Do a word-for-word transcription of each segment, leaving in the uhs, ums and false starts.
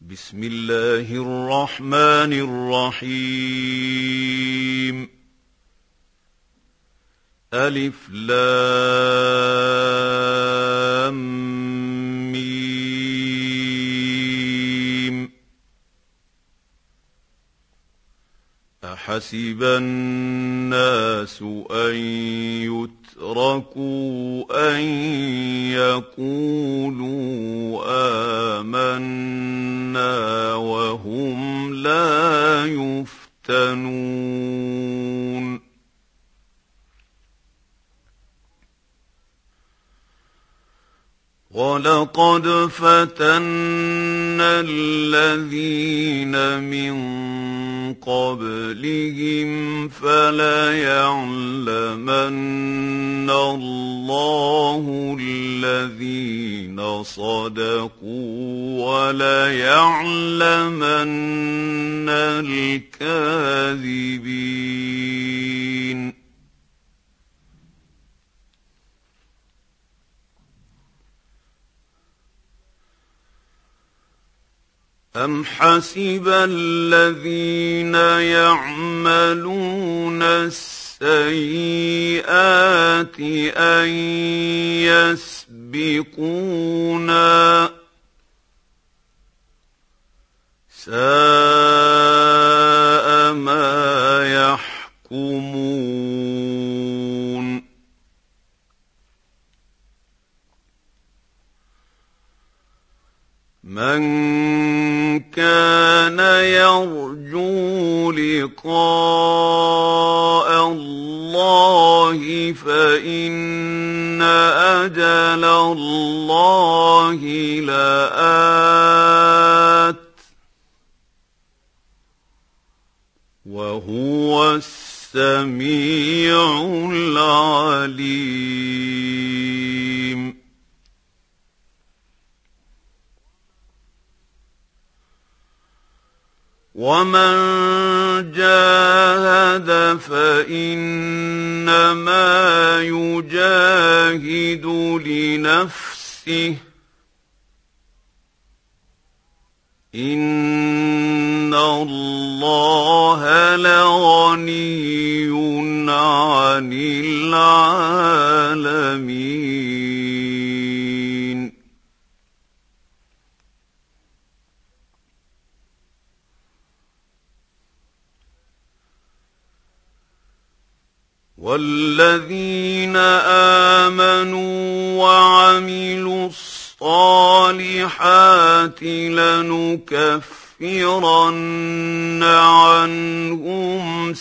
بسم الله الرحمن الرحيم ألف لام ميم أحسب الناس أن يتركوا أن يقولوا آمنا وهم لا يفتنون وَلَقَدْ فَتَنَّا الَّذِينَ مِن قَبْلِهِمْ فَلَيَعْلَمَنَّ اللَّهُ الَّذِينَ صَدَقُوا وَلَيَعْلَمَنَّ الْكَاذِبِينَ أَمْ حَسِبَ الَّذِينَ يَعْمَلُونَ السَّيِّئَاتِ أَن يَسْبِقُونَا ۚ سَاءَ مَا يَحْكُمُونَ مَنْ كَانَ يَرْجُو لِقَاءَ اللَّهِ فَإِنَّ أَجَلَ اللَّهِ لَآتٍ وَهُوَ السَّمِيعُ الْعَلِيمُ وَمَن جَاهَدَ فَإِنَّمَا يُجَاهِدُ لِنَفْسِهِ ۚ إِنَّ اللَّهَ لَغَنِيٌّ عَنِ الْعَالَمِينَ وَالَّذِينَ آمَنُوا وَعَمِلُوا الصَّالِحَاتِ لَنُكَفِّرَنَّ عَنْهُمْ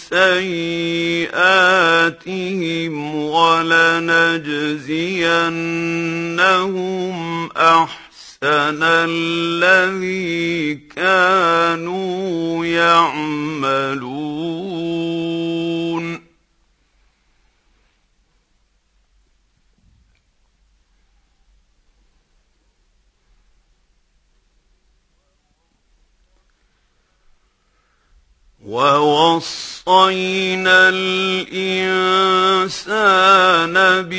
سَيِّئَاتِهِمْ وَلَنَجْزِيَنَّهُمْ أَحْسَنَ الَّذِي كَانُوا يَعْمَلُونَ وَوَصَّيْنَا الْإِنسَانَ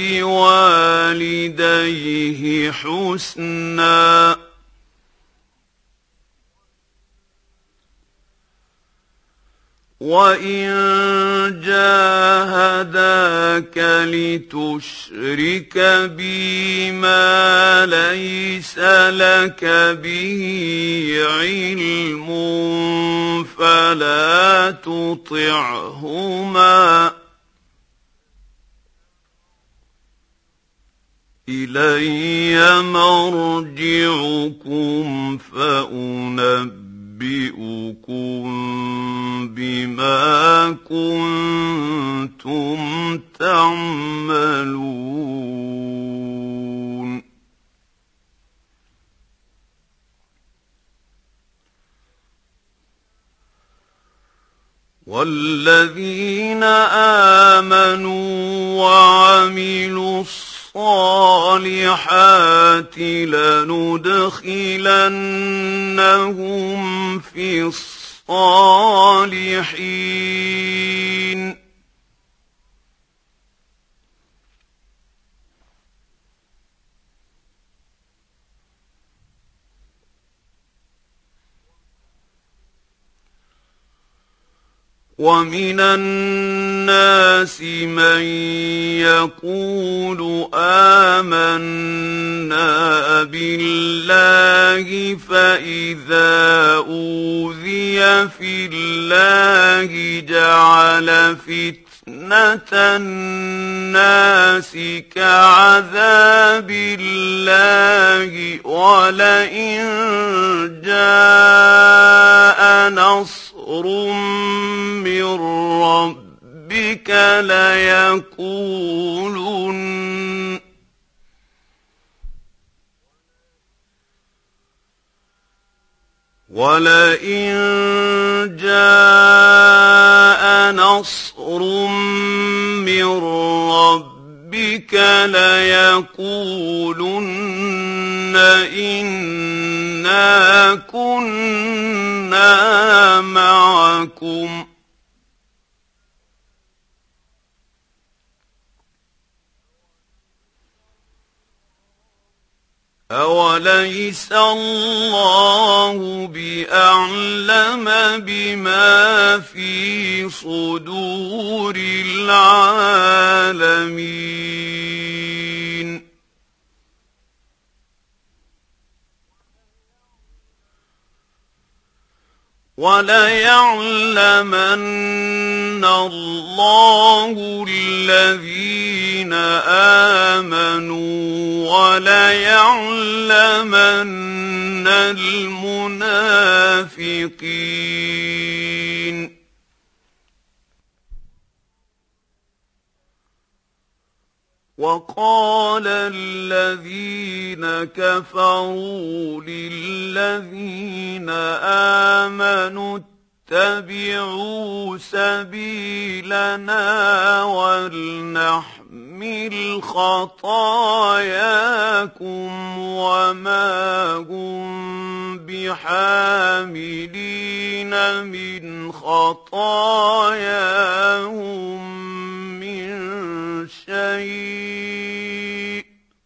بِوَالِدَيْهِ حُسْنًا ۖ وَإِن جَاهَدَاكَ لِتُشْرِكَ بِي مَا لَيْسَ لَكَ بِهِ عِلْمٌ فَلَا تُطِعْهُمَا ۚ إِلَيَّ مَرْجِعُكُمْ فَأُنَبِّئُكُم بِمَا كُنتُمْ تَعْمَلُونَ وَالَّذِينَ آمَنُوا وَعَمِلُوا الصَّالِحَاتِ لَنُدْخِلَنَّهُمْ فِي الصَّالِحِينَ ومن الناس من يقول آمنا بالله فإذا أوذي في الله جعل فتنة الناس كعذاب الله ولئن جاء نصر من ربك ليقولن ولئن جاء نصر من ربك ليقولن إنا كنا معكم أوليس الله بأعلم بما في صدور العالمين وليعلمن الله الذين آمنوا وليعلمن المنافقين وقال الذين كفروا للذين آمنوا اتبعوا سبيلنا ولنحمل خطاياكم وما هم بحاملين من خطاياهم من شيء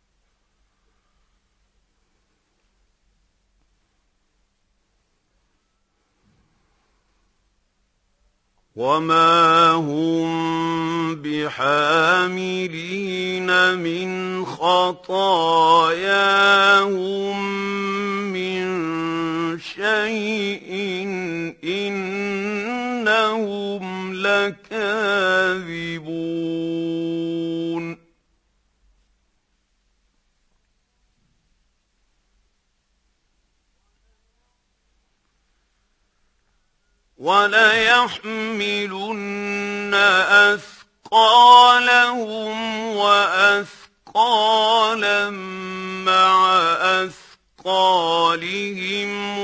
وما هم بحاملين من خطاياهم من شيء إنهم لكاذبون وليحملن أثقالهم وأثقالا مع أثقالهم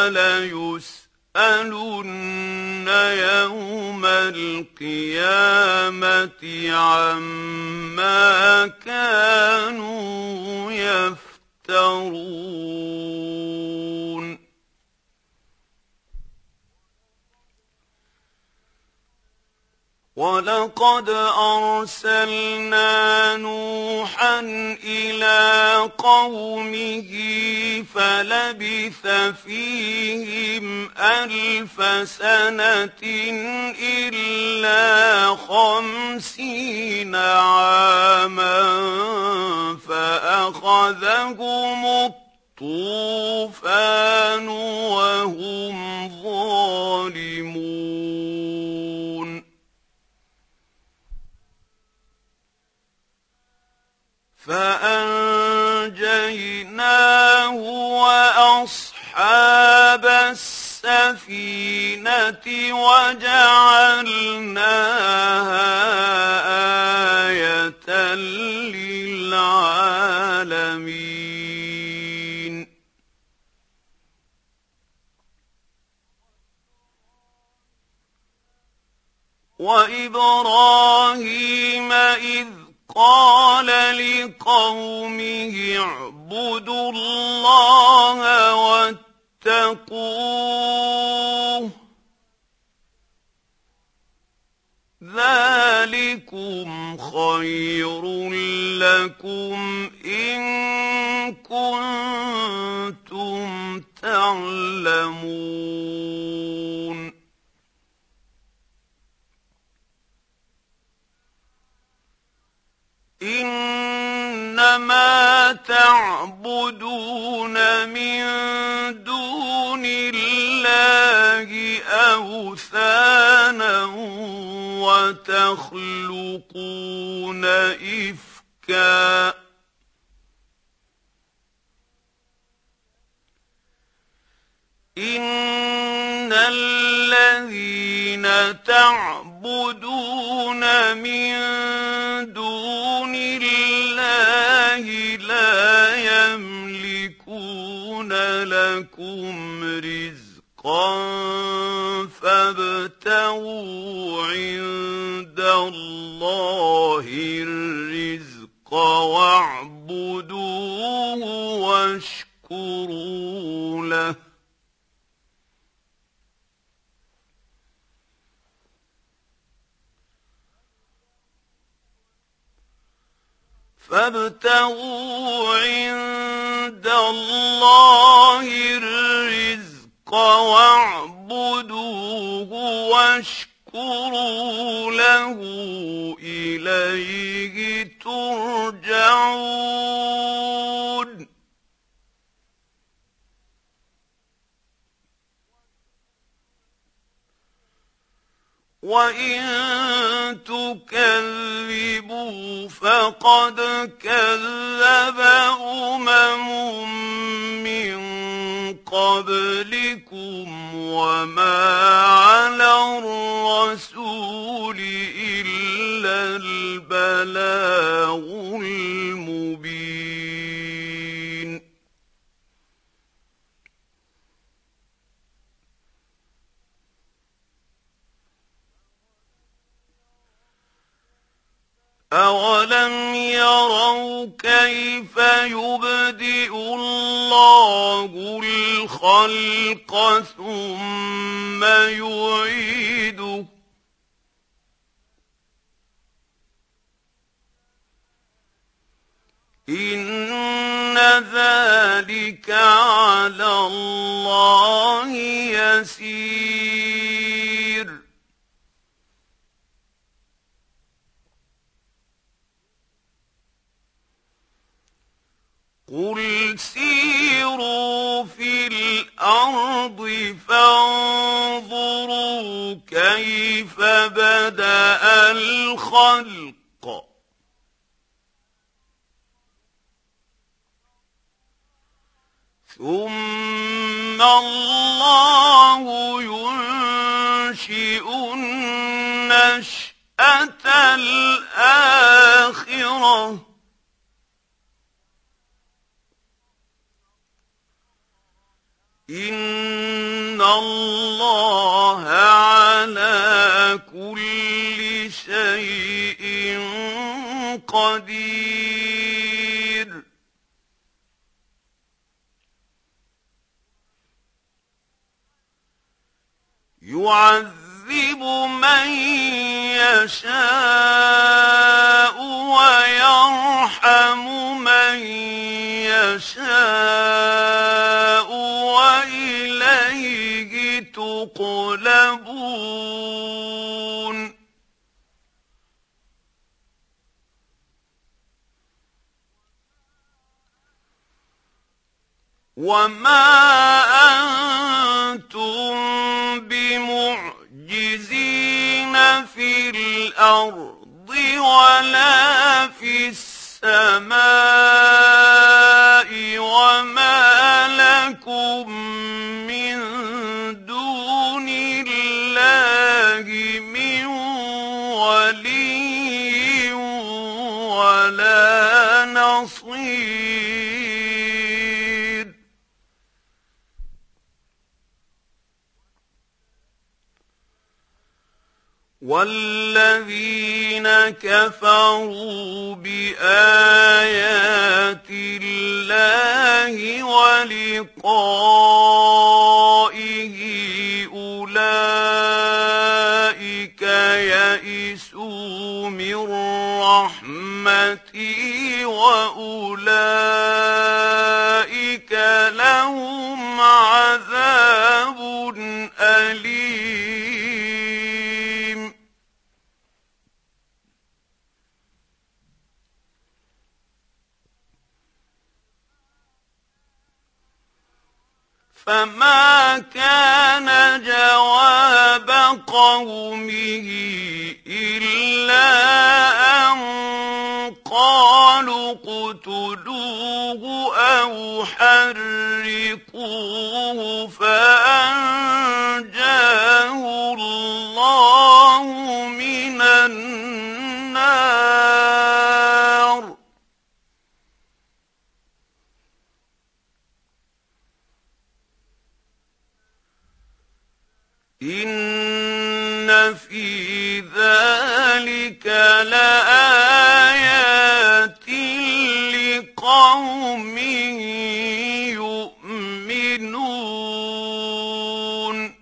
وليسألن يوم القيامة عما كانوا يفترون ولقد أرسلنا نوحا إلى قومه فلبث فيهم ألف سنة إلا خمسين عاما فأخذهم الطوفان وهم ظالمون فأنجيناه وأصحاب السفينة وجعلناها آية للعالمين وإبراهيم إذ قال لقومه اعبدوا الله واتقوه ذلكم خير لكم إن كنتم تعلمون من دون الله أوثانا وتخلقون إفكا إن الذين تعبدون من دون الله لا يملكون لكم رزقا فابتغوا عند الله الرزق واعبدوه واشكروا له فابتغوا عند الله الرزق واعبدوه واشكروا له إليه ترجعون وإن تكذبوا فقد كذب أمم من قبلكم وما على الرسول إلا البلاغ المبين أَوَلَمْ يَرَوْا كَيْفَ يُبْدِئُ اللَّهُ الْخَلْقَ ثُمَّ يُعِيدُهُ إِنَّ ذَلِكَ عَلَى اللَّهِ يَسِيرٌ قُلْ سِيرُوا فِي الْأَرْضِ فَانظُرُوا كَيْفَ بَدَأَ الْخَلْقَ ثُمَّ اللَّهُ يُنشِئُ النَّشْأَةَ الْآخِرَةَ إِنَّ اللَّهَ عَلَى كُلِّ شَيْءٍ قَدِيرٌ يُعَذِّبُ مَن يَشَاءُ وَيَرْحَمُ مَن يَشَاءُ وَإِلَيْهِ تُقْلَبُونَ وَمَا أَنتُم بِمُعْجِزِينَ فِي الْأَرْضِ وَلَا فِي السَّمَاءِ وَمَا لَكُم مِّن دُونِ اللَّهِ مِن وَلِيٍّ وَلَا نَصِيرٍ وَالَّذِينَ كَفَرُوا بِآيَاتِ اللَّهِ وَلِقَائِهِ أُولَٰئِكَ يَئِسُوا مِن رَّحْمَتِي وَأُولَٰئِكَ لَهُمْ عَذَابٌ أَلِيمٌ فما كان جواب قومه إلا أن قالوا اقتلوه أو حرقوه فأنجاه الله من النار. إن في ذلك لآيات لقوم يؤمنون.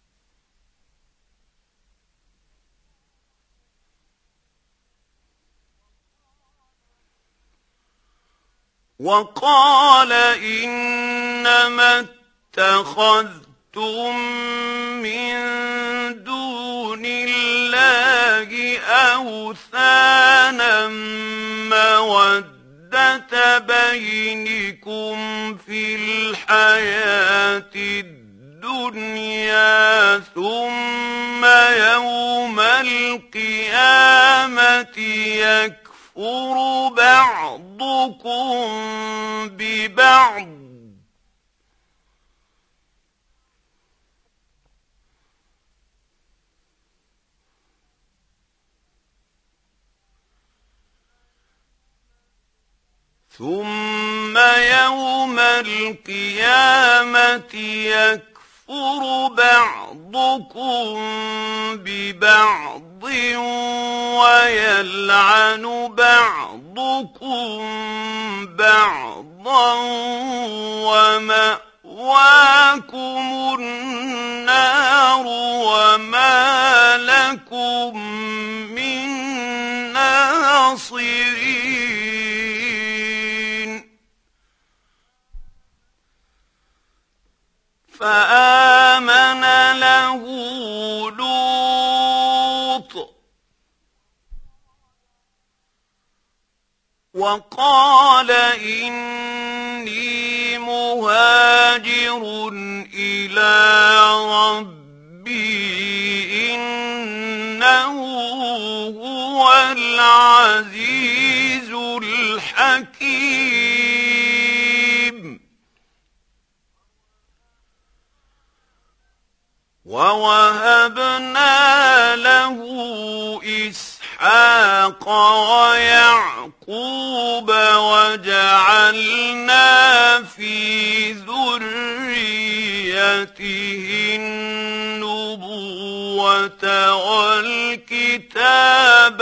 وقال إنما اتخذتم من دون الله أوثانا مودة بينكم في الحياة الدنيا ثم يوم القيامة يكفر بعضكم ببعض ثم يوم القيامة يكفر بعضكم ببعض ويلعن بعضكم بعضا ومأواكم النار وما لكم من ناصرين. فآمن له لوط وقال إني مهاجر إلى ربي إنه هو العزيز الحكيم. ووهبنا له إسحاق ويعقوب وجعلنا في ذريته النبوة والكتاب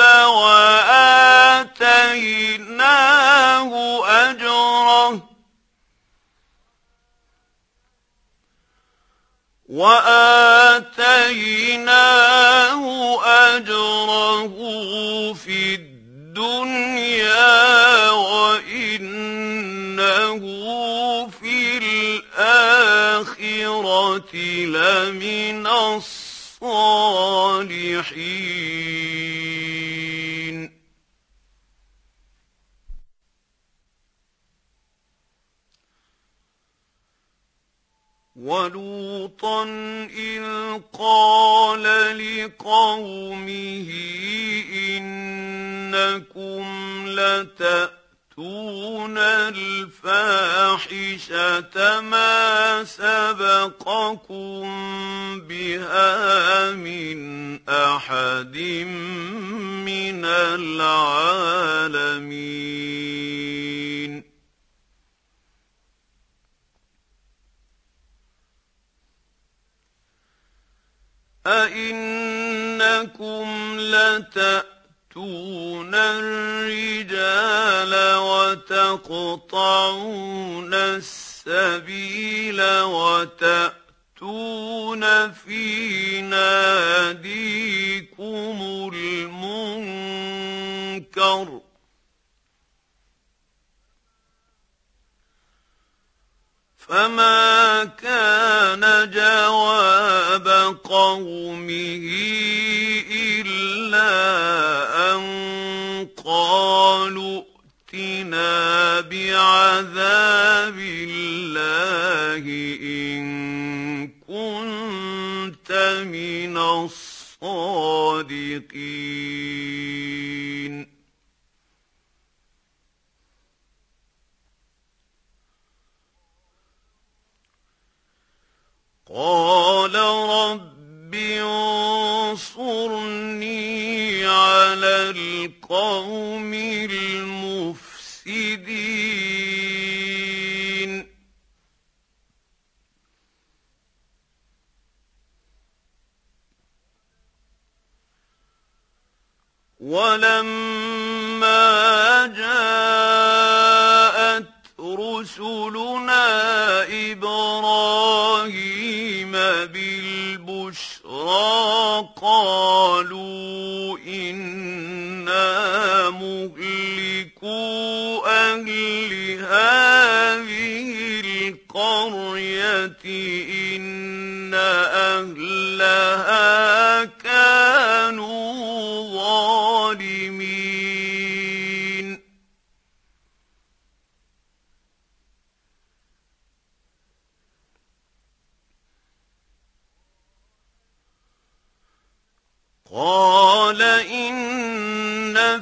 وآتيناه أجره وآتيناه أجره في الدنيا وإنه في الآخرة لمن الصالحين. ولوطا إذ قال لقومه إنكم لتأتون الفاحشة ما سبقكم بها من أحد من العالمين. أئنكم لتأتون الرجال وتقطعون السبيل وتأتون في ناديكم المنكر فما كان جواب قومه إلا أن قالوا ائتنا بعذاب الله إن كنت من الصادقين قال رب انصرني على القوم المفسدين ولما جاءت رسلنا إبراهيم بالبشرى قالوا إنا مهلكو أهل هذه القرية إن أهلها كانوا ظالمين قال إن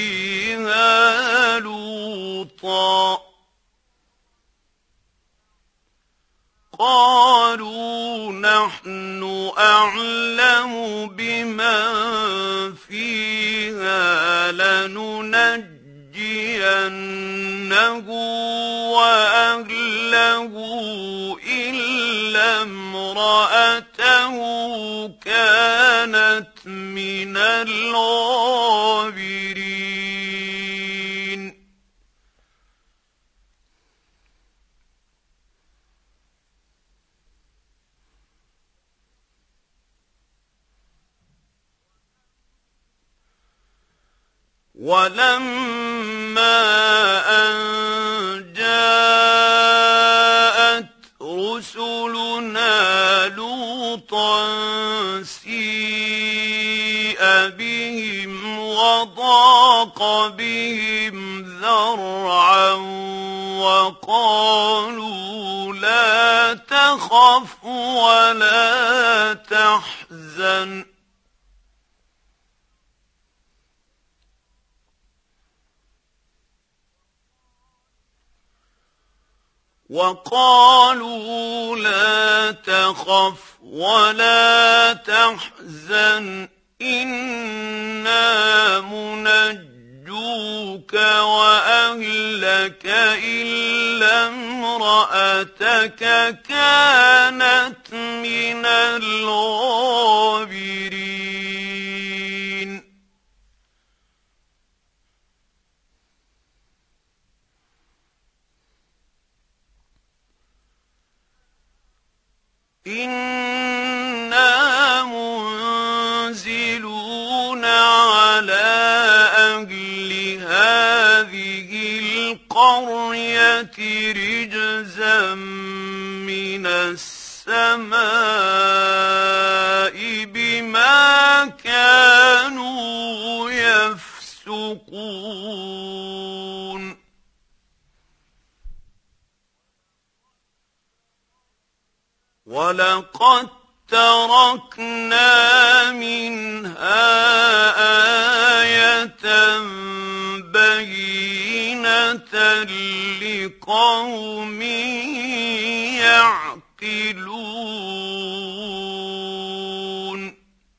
فيها لوطا قالوا نحن أعلم بمن فيها لننجينه وأهله إلا امرأته كانت من الغابرين ولما أن جاءت رسلنا لوطا سيء بهم وضاق بهم ذرعا وقالوا لا تخف ولا تحزن وقالوا لا تخف ولا تحزن إنا منجوك وأهلك إلا امرأتك كانت من الغابرين إنا منزلون على أهل هذه القرية رجزا من السماء بما كانوا يفسقون ولقد تركنا منها آية بينة لقوم يعقلون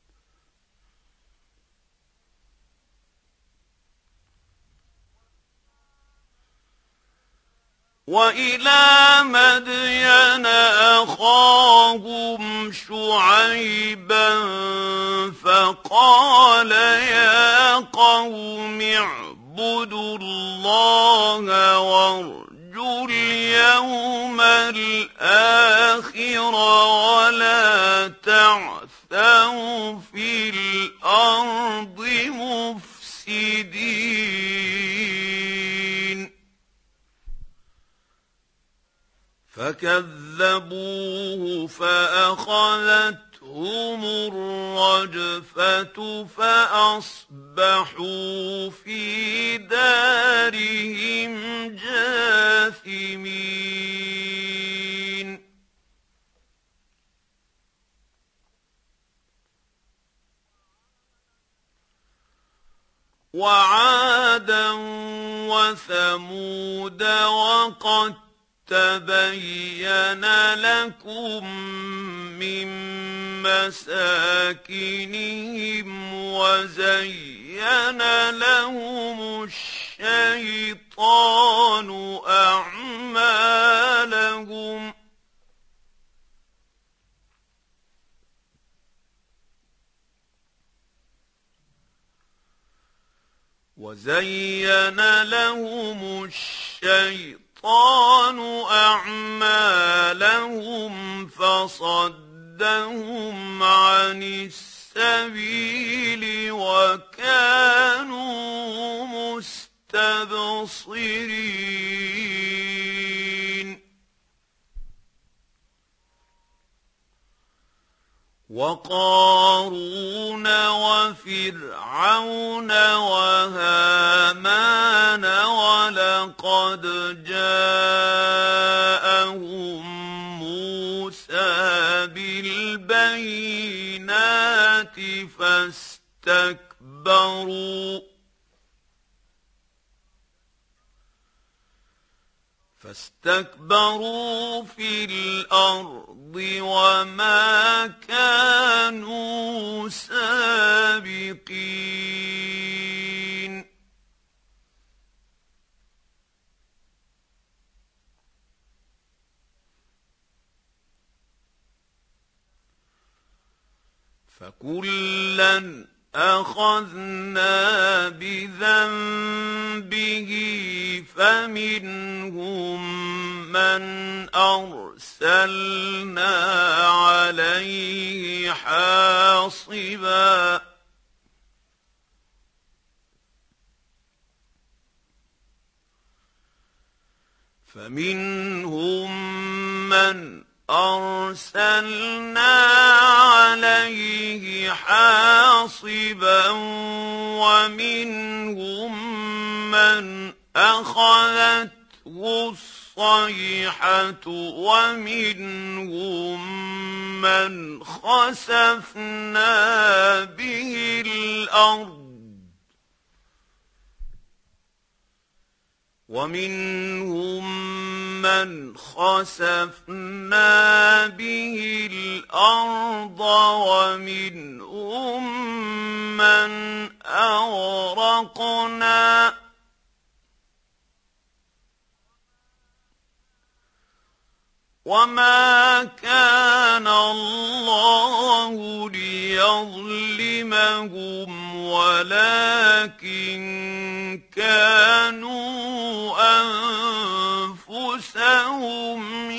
وإلى مدين أخاهم شعيبا فقال يا قوم اعبدوا الله وارجوا اليوم الآخر ولا تعثوا في الأرض مفسدين فكذبوه فأخذتهم الرجفة فأصبحوا في دارهم جاثمين وعادا وثمود وقد تبين لكم من مساكنهم وزين لهم الشيطان أعمالهم وزين لهم الشيطان أعمالهم فصدهم عن السبيل وكانوا مستبصرين وقارون وفرعون وهامان ولقد جاءهم موسى بالبينات فاستكبروا فاستكبروا في الأرض وما كانوا سابقين فكلا أخذنا بذنبه فمنهم من أرسلنا عليه حاصبا فمنهم من أرسلنا عليه حاصبا ومنهم من أخذته الصيحة ومنهم من خسفنا به الأرض ومنهم من خسفنا به الأرض ومنهم من أغرقنا وما كان الله ليظلمهم ولكن كانوا أنفسهم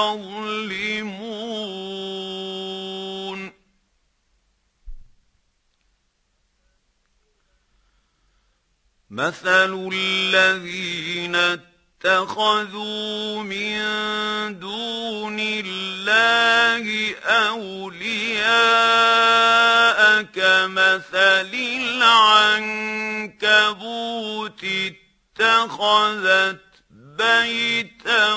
يظلمون مثل الذين اتخذوا من دون الله أولياء كمثل العنكبوت اتخذت بيتا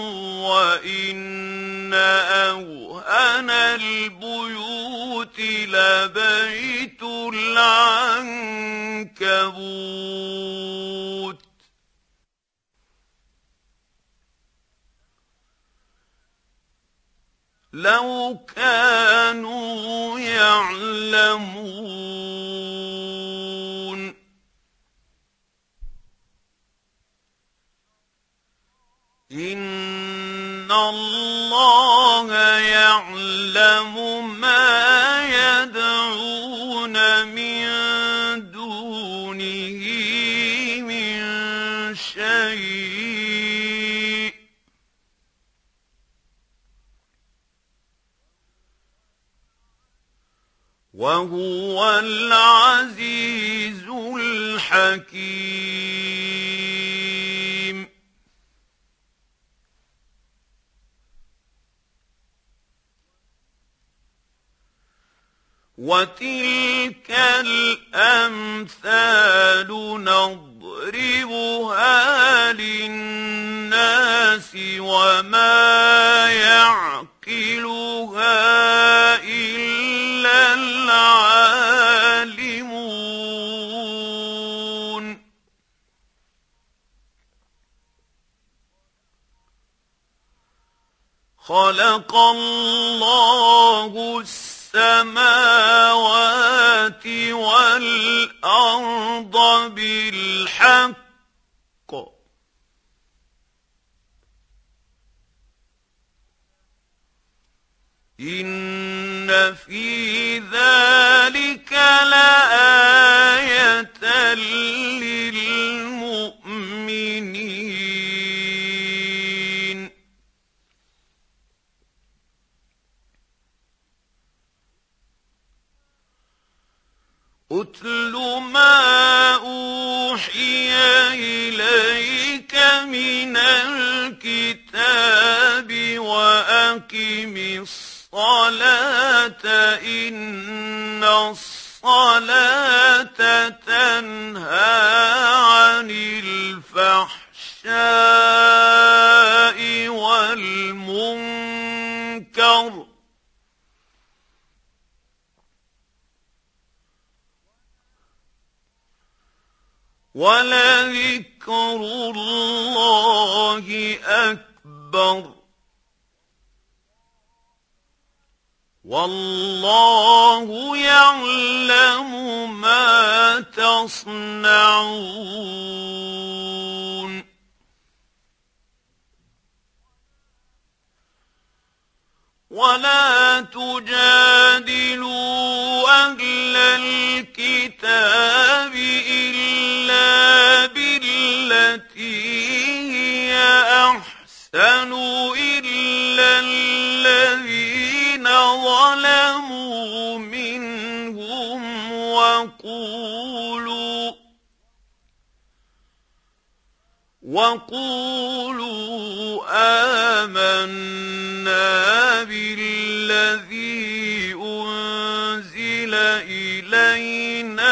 وإن أوهن البيوت لبيت العنكبوت لو كانوا يعلمون إن الله يعلم ما يدعون من دونه من شيء وهو العزيز الحكيم وتلك الأمثال نضربها للناس وما يعقلها إلا العالمون خلق الله السماوات والأرض بالحق إن في ذلك لآية للمؤمنين أتل ما أوحي إليك من الكتاب وأقم الصلاة إن الصلاة تنهى عن الفحشاء والمنكر ولذكر الله أكبر والله يعلم ما تصنعون ولا تجادلوا أهل الكتاب إلا بالتي هي أحسن إلا الذين ظلموا منهم وقولوا وقولوا آمنا بالذي أنزل إلينا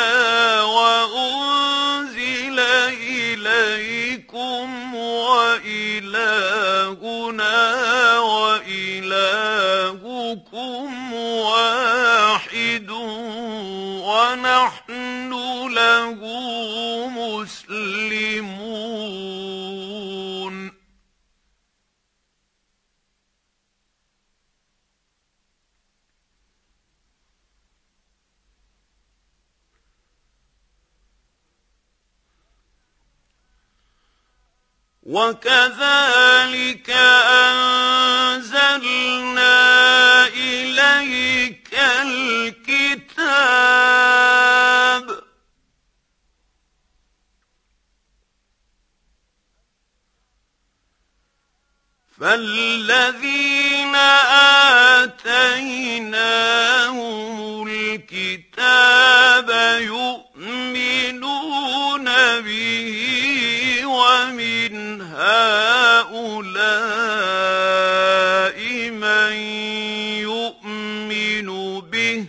وأنزل إليكم وإلهنا وإلهكم واحد ونحن له مسلمون وكذلك أنزلنا إليك الكتاب فالذين آتيناهم الكتاب يؤمنون به ومن هؤلاء من يؤمن به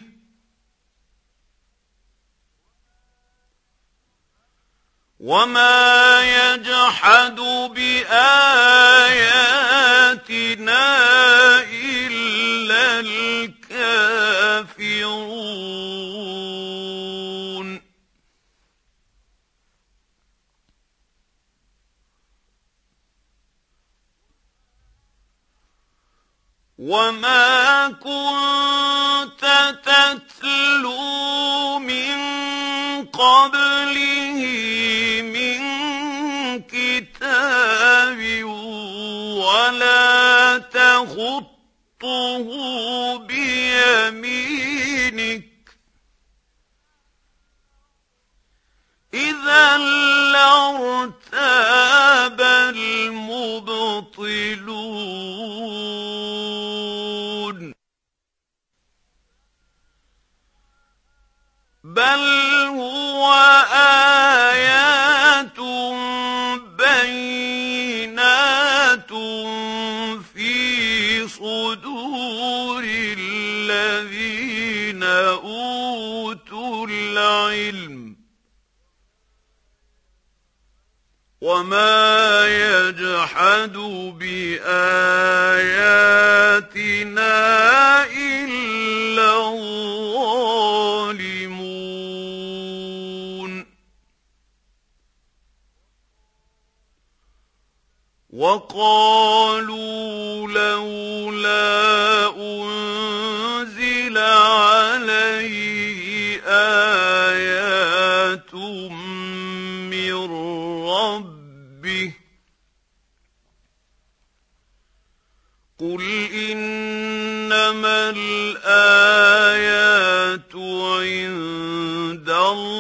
وما يجحد بآياتنا إلا الكافرون وما كنت تتلو من قبله من كتاب ولا تخطه بيمينك إذا لارتاب المبطلون بل هو آيات بينات في صدور الذين أوتوا العلم وما يجحد بآياتنا إلا الظالمون وقالوا لولا إنما الآيات عند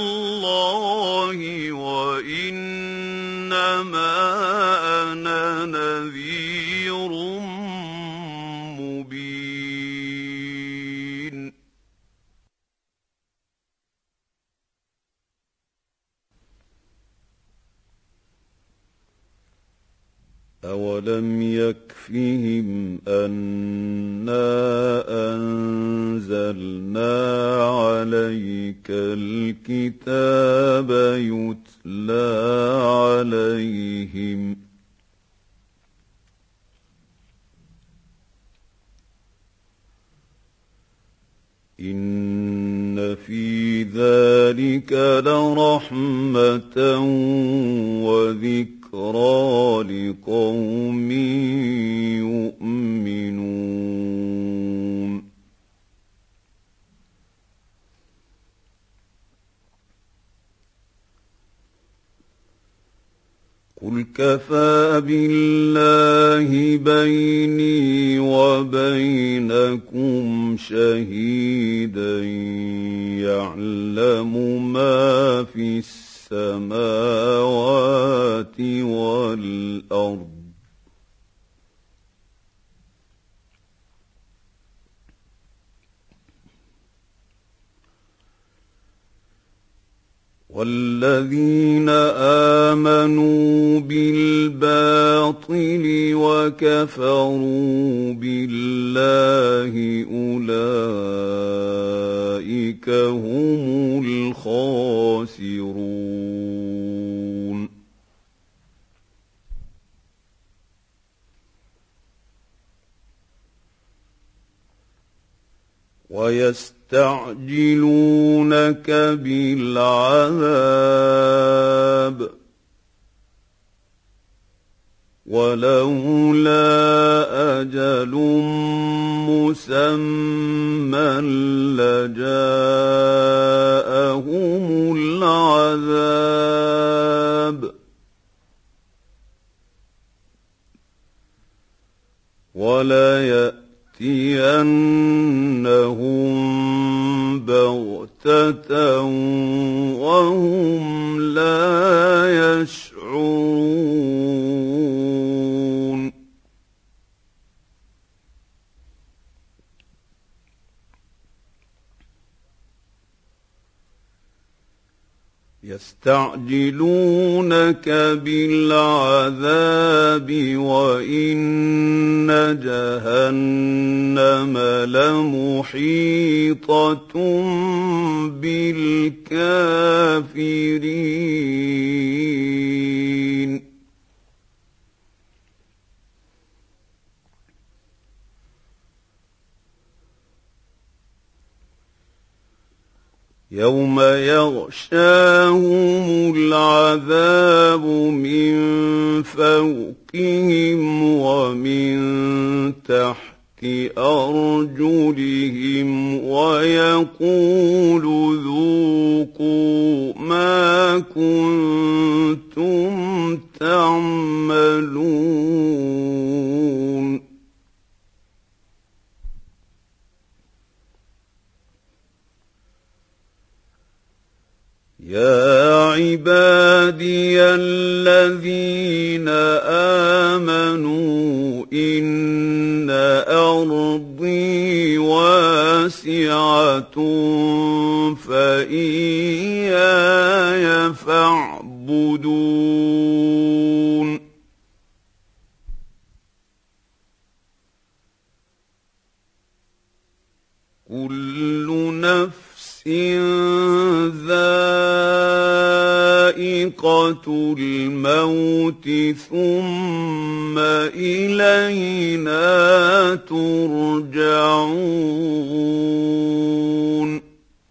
الله وإنما أنا نذير مبين. أولم يكفهم أنا أنزلنا عليك الكتاب يتلى عليهم إن في ذلك لرحمة وذكرى لقوم يؤمنون. قل كفى بالله بيني وبينكم شهيدا يعلم ما في السماوات والأرض والذين آمنوا بالباطل وكفروا بالله أولئك هم الخاسرون. ويستعجلونك بالعذاب ولولا أجل مسمى لجاءهم العذاب وليأتينهم بغتة وهم لا يشعرون. يستعجلونك بالعذاب وإن جهنم لمحيطة بالكافرين. يوم يغشاهم العذاب من فوقهم ومن تحت أرجلهم ويقول ذوقوا ما كنتم تعملون. يا عبادي الذين آمنوا إن أرضي واسعة فإياي فاعبدون. كل نفس ذائقة الموت ثم إلينا ترجعون.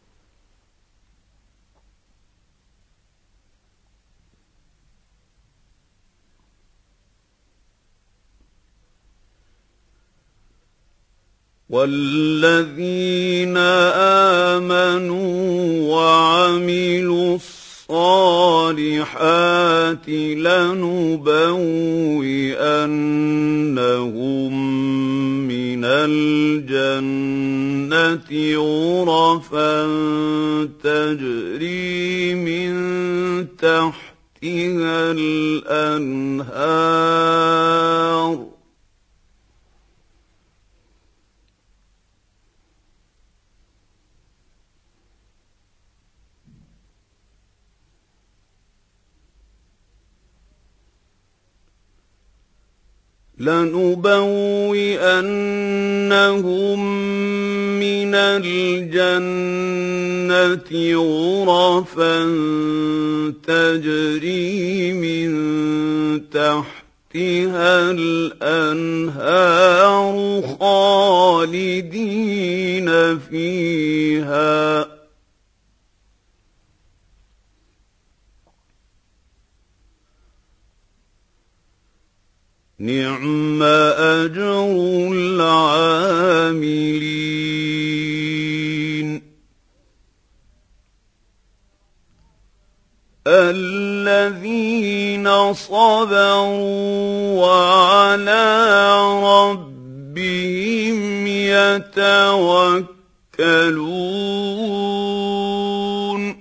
والذين آمنوا وعملوا الصالحات لنبوئنهم من الْجَنَّةِ غُرَفًا تَجْرِي مِن تَحْتِهَا الْأَنْهَارُ لَنُبَوِّئَنَّهُم مِّنَ الْجَنَّةِ غُرَفًا تَجْرِي مِن تَحْتِهَا الْأَنْهَارُ خَالِدِينَ فِيهَا ۚ نِعْمَ أَجْرُ الْعَامِلِينَ الَّذِينَ صَبَرُوا وَعَلَىٰ رَبِّهِمْ يَتَوَكَّلُونَ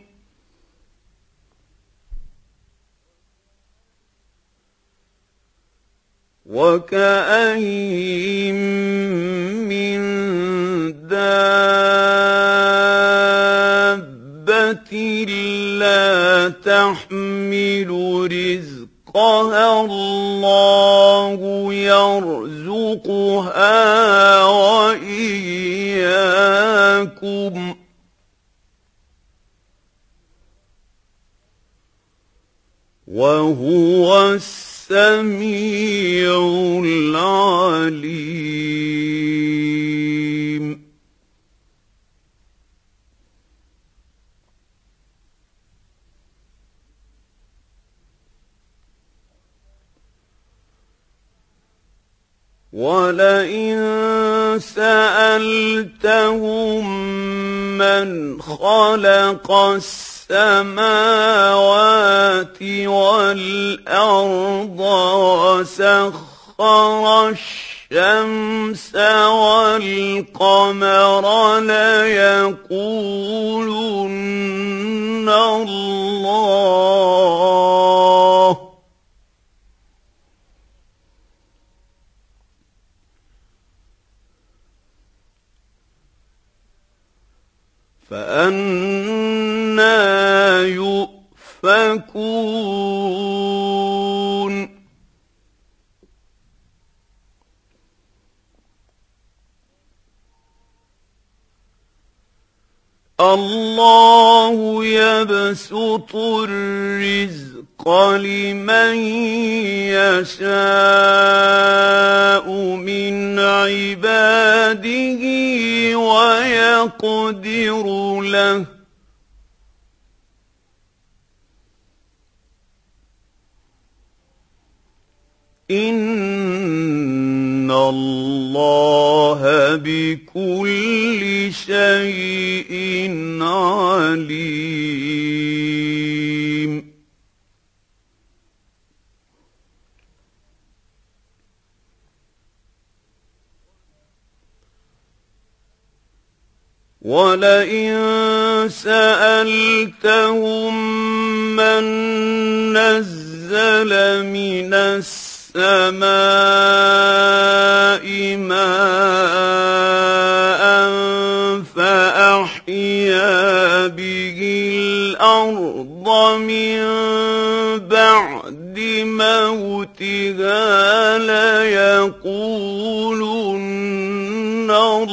وَكَأَيِّن مِّن دَابَّةٍ لَّا تَحْمِلُ رِزْقَهَا اللَّهُ يَرْزُقُهَا وَإِيَّاكُمْ ۚ وَهُوَ السَّمِيعُ الْعَلِيمُ وَلَئِن سَأَلْتَهُم مَّنْ خَلَقَ السَّمَاوَاتِ وَالْأَرْضَ وَسَخَّرَ الشَّمْسَ وَالْقَمَرَ لَيَقُولُنَّ اللَّهُ ۚ فَأَنَّىٰ يُؤْفَكُونَ اللَّهُ يَبْسُطُ الرِّزْقَ لِمَن يَشَاءُ مِنْ عِبَادِهِ وَيَقْدِرُ لَهُ ۚ إِنَّ اللَّهَ بِكُلِّ شَيْءٍ عَلِيمٌ وَلَئِن سَأَلْتَهُم مَّن نَّزَّلَ مِنَ السَّمَاءِ مَاءً فَأَحْيَا بِهِ الْأَرْضَ مِن بَعْدِ مَوْتِهَا لَيَقُولُنَّ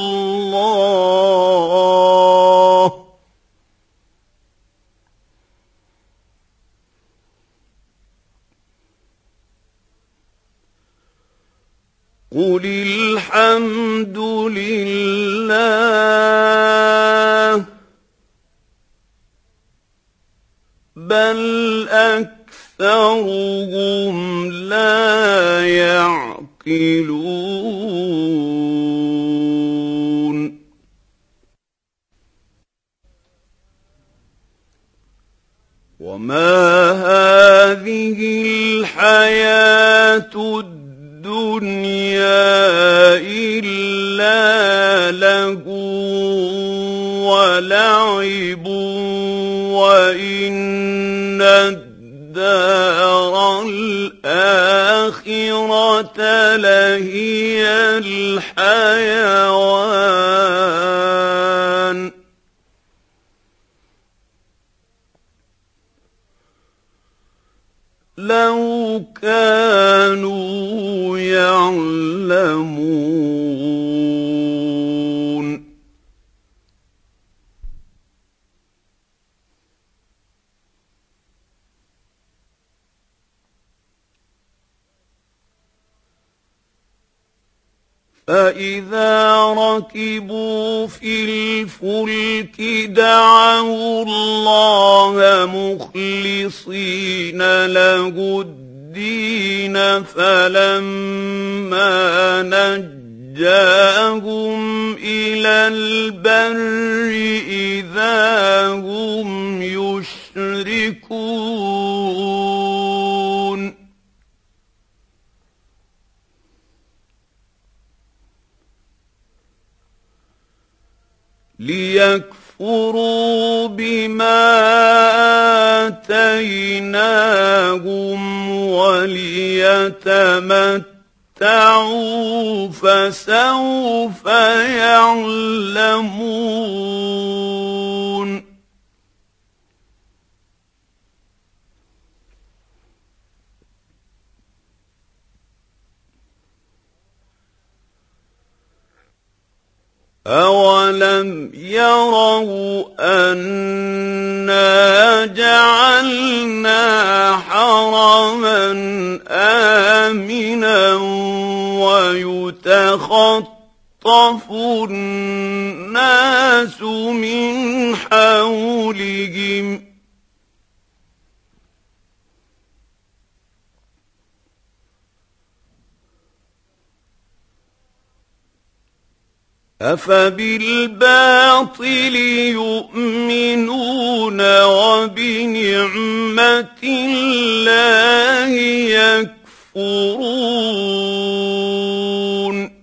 اللَّهُ ۚ قُلِ الْحَمْدُ لِلَّهِ ۚ بَلْ أَكْثَرُهُمْ لَا يَعْقِلُونَ وَمَا هَٰذِهِ الْحَيَاةُ الدُّنْيَا إِلَّا وَلَعِبٌ وَإِنَّ الدَّارَ الْآخِرَةَ لَهِيَ الْحَيَوَانُ لَوْ كَانُوا يَعْلَمُونَ فَإِذَا رَكِبُوا فِي الْفُلْكِ دَعَوُا اللَّهَ مُخْلِصِينَ لَهُ الدِّينَ فَلَمَّا نَجَّاهُمْ إِلَى الْبَرِّ إِذَا هُمْ يُشْرِكُونَ لِيَكْفُرُوا بِمَا آتَيْنَاهُمْ وَلِيَتَمَتَّعُوا فَسَوْفَ يَعْلَمُونَ أَوَلَمْ يَرَوْا أَنَّا جَعَلْنَا حَرَمًا آمِنًا وَيُتَخَطَّفُ النَّاسُ مِنْ حَوْلِهِمْ أَفَبِالْبَاطِلِ يُؤْمِنُونَ وَبِنِعْمَةِ اللَّهِ يَكْفُرُونَ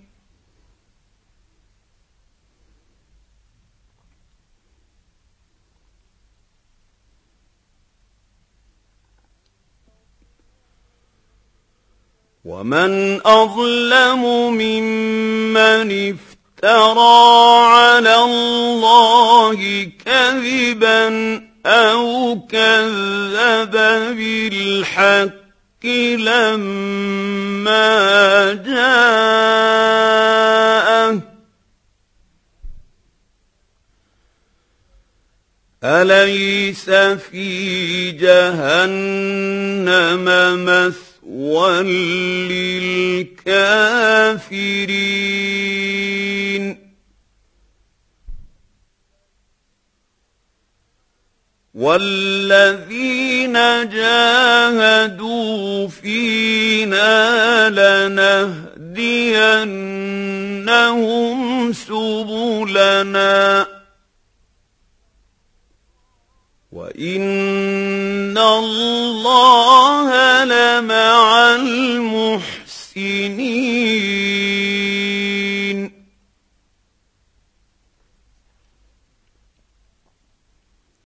وَمَنْ أَظْلَمُ مِمَّنِ افْتَرَىٰ افترى على الله كذبا أو كذب بالحق لما جاءه أليس في جهنم مثوى للكافرين والذين جاهدوا فينا لنهدينهم سبلنا وَإِنَّ اللَّهَ لَمَعَ